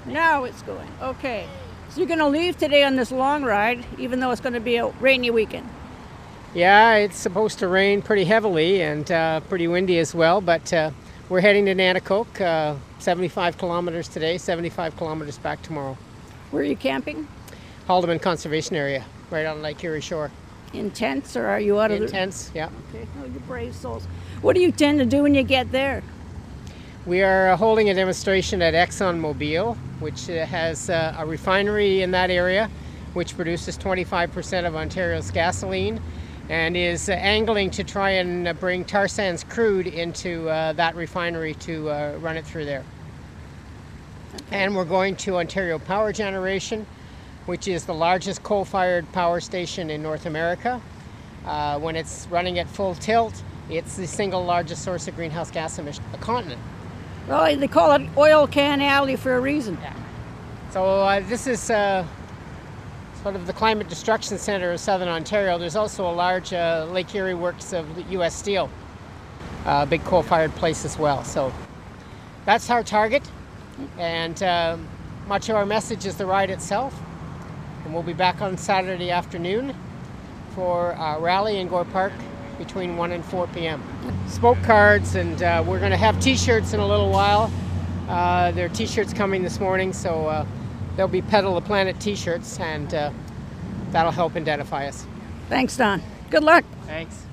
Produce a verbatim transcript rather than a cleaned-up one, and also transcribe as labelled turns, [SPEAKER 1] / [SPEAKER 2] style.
[SPEAKER 1] Now it's going. Okay. So you're going to leave today on this long ride, even though it's going to be a rainy weekend.
[SPEAKER 2] Yeah, it's supposed to rain pretty heavily and uh, pretty windy as well, but uh, we're heading to Nanticoke, uh, seventy-five kilometers today, seventy-five kilometers back tomorrow.
[SPEAKER 1] Where are you camping?
[SPEAKER 2] Haldeman Conservation Area, right on Lake Erie shore.
[SPEAKER 1] In tents, or are you out of
[SPEAKER 2] In
[SPEAKER 1] the...
[SPEAKER 2] tents, yeah.
[SPEAKER 1] Okay. Oh, you brave souls. What do you tend to do when you get there?
[SPEAKER 2] We are uh, holding a demonstration at ExxonMobil, which uh, has uh, a refinery in that area, which produces twenty-five percent of Ontario's gasoline, and is uh, angling to try and uh, bring tar sands crude into uh, that refinery to uh, run it through there. Okay. And we're going to Ontario Power Generation, which is the largest coal-fired power station in North America. Uh, when it's running at full tilt, it's the single largest source of greenhouse gas emission on the continent.
[SPEAKER 1] Well, they call it Oil Can Alley for a reason.
[SPEAKER 2] Yeah. So uh, this is uh, sort of the climate destruction center of southern Ontario. There's also a large uh, Lake Erie works of U S Steel, a uh, big coal-fired place as well. So that's our target, and uh, much of our message is the ride itself. And we'll be back on Saturday afternoon for a rally in Gore Park between one and four p.m. Spoke cards, and uh, we're going to have t-shirts in a little while. Uh, there are t-shirts coming this morning, so uh, there'll be Pedal the Planet t-shirts, and uh, that'll help identify us.
[SPEAKER 1] Thanks, Don. Good luck.
[SPEAKER 2] Thanks.